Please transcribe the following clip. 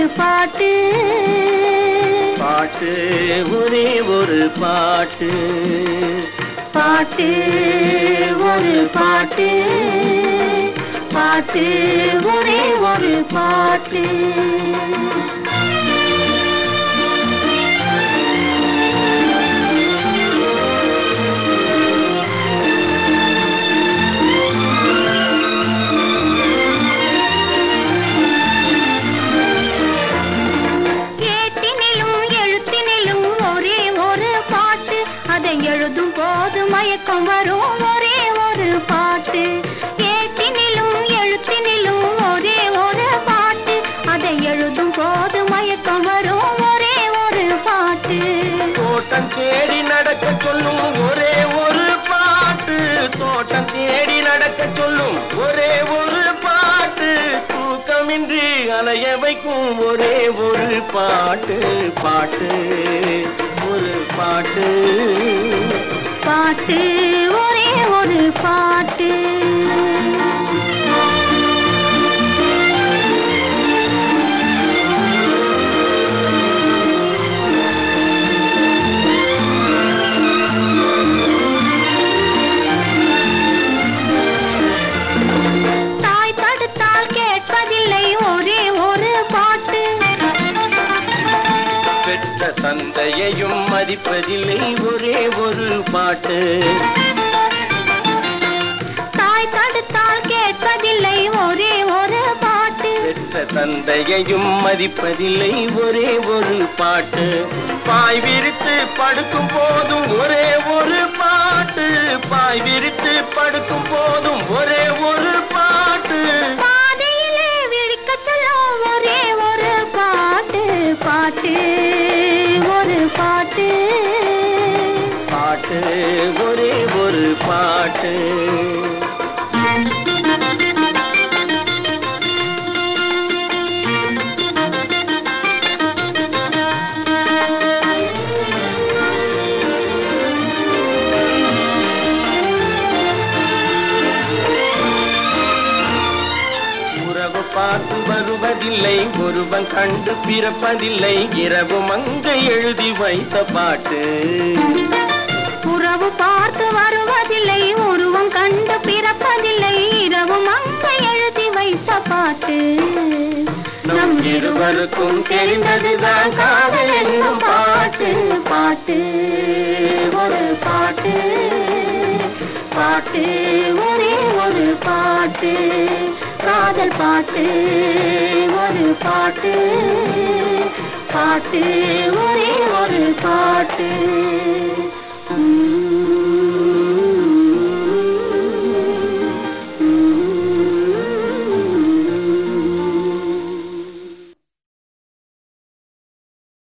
பாட்டு பாட்டு ஒரே ஒரு பாட்டு பாட்டு ஒரு பாட்டு பாட்டு ஒரே ஒரு பாட்டு எழுதும் போது மயக்கம் வரும் ஒரே ஒரு பாட்டு ஏட்டினிலும் எழுத்தினிலும் ஒரே ஒரு பாட்டு அதை எழுதும் போது மயக்கம் வரும் ஒரே ஒரு பாட்டு தோட்டம் தேடி நடக்க சொல்லும் ஒரே ஒரு பாட்டு தோட்டம் தேடி நடக்க சொல்லும் ஒரே ஒரு பாட்டு தூக்கமின்றி அலைய வைக்கும் ஒரே ஒரு பாட்டு பாட்டு ஒரு பாட்டு பாட்டு ஒரே ஒரு பாட்டு தாய் தடுத்தால் கேட்பதில்லை ஒரே ஒரு பாட்டு பெற்ற தந்தையையும் மதிப்பதில்லை ஒரே ஒரு பாட்டு தாய் தடுத்தால் கேட்பதில்லை ஒரே ஒரு பாட்டு பெற்ற தந்தையையும் மதிப்பதில்லை ஒரே ஒரு பாட்டு பாய் விரித்து படுக்கும் போதும் ஒரே ஒரு பாட்டு பாய் விரித்து படுக்கும் போதும் ஒரே ஒரு பாட்டு பாதையிலே விழிக்க சொல்லும் ஒரே ஒரு பாட்டு பாட்டு ஒரு பாட்டு பாட்டு ஒரே ஒரு பாட்டு உறவு பார்த்து வருவதில்லை ஒருவன் கண்டு பிறப்பதில்லை இரவு மங்கை எழுதி வைத்த பாட்டு உறவு பார்த்து வருவதில்லை ஒருவன் கண்டு பிறப்பதில்லை இரவு மங்கை எழுதி வைத்த பாட்டு நம் இருவருக்கும் தெரிந்ததுதான் காதல் என்னும் பாட்டு பாட்டு ஒரு பாட்டு பாட்டு ஒரே ஒரு பாட்டு காதல் பாட்டு ஒரு பாட்டு பாட்டு ஒரே ஒரு பாட்டு